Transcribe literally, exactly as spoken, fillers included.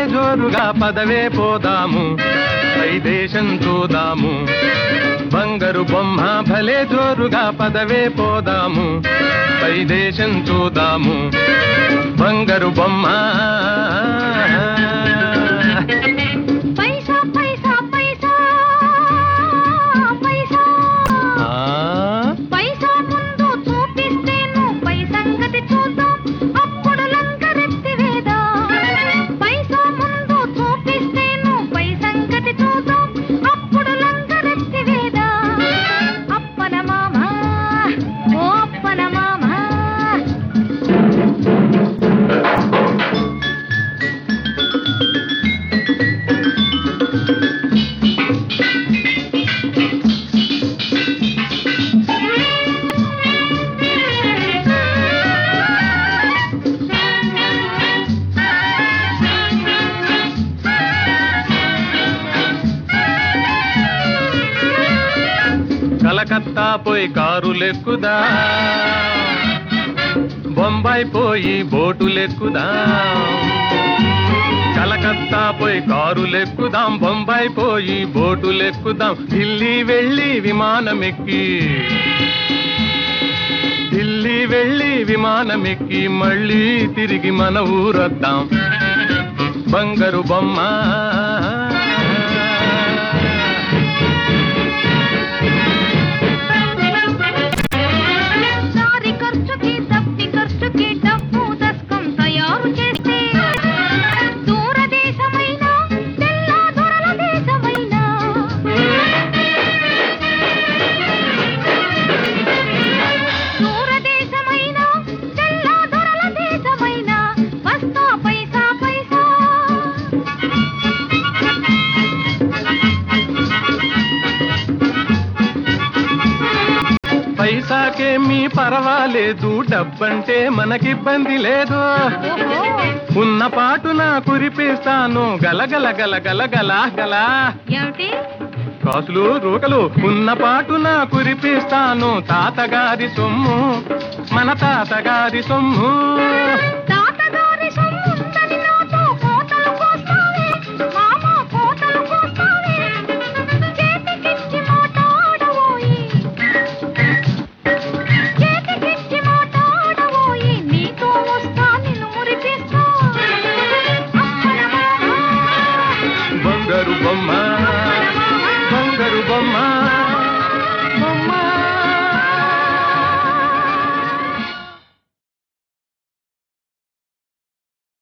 జోరుగా పదవే పోదాము పై దేశం చూదాము బంగారు బొమ్మ భలే జోరుగా పదవే పోదాము పై దేశం చూదాము బంగారు బొమ్మ పైసా పైసా పైసా పైసా పైసా ముందు చూపిస్తేను పై సంగతి చూద్దాం అప్పుడు లంకరెత్తి వేదా పైసా ముందు చూపిస్తేను పై సంగతి చూద్దాం అప్పుడు లంకరెత్తి వేదా అప్పన మామ ఓ అప్పన మామ కలకత్తా పోయి కారులెక్కుదా బొంబాయి పోయి బోటులెక్కుదా కలకత్తా పోయి కారులెక్కుదాం బొంబాయి పోయి బోటులెక్కుదాం ఢిల్లీ వెళ్ళి విమానమెక్కి ఢిల్లీ వెళ్ళి విమానమెక్కి మళ్ళీ తిరిగి మన ఊరొద్దాం బంగారు బొమ్మ సారి ఖర్చుకి తప్పి ఖర్చుకి డబ్బు దస్కం తయారు చేస్తే దూరదేశమైనా తెల్ల దొరల దేశమైనా దూరదేశమైనా తెల్ల దొరల దేశమైనా వస్తా పైసా పైసా పైసాకేమీ పర్వాలేదు డబ్బంటే మనకిబ్బంది లేదు ఓహో ఉన్న పాటున కురిపిస్తాను గలగల గల గల గలా గలా ఏమిటి కాసులు రూకలు ఉన్న పాటున కురిపిస్తాను తాతగారి సొమ్ము మన తాతగారి సొమ్ము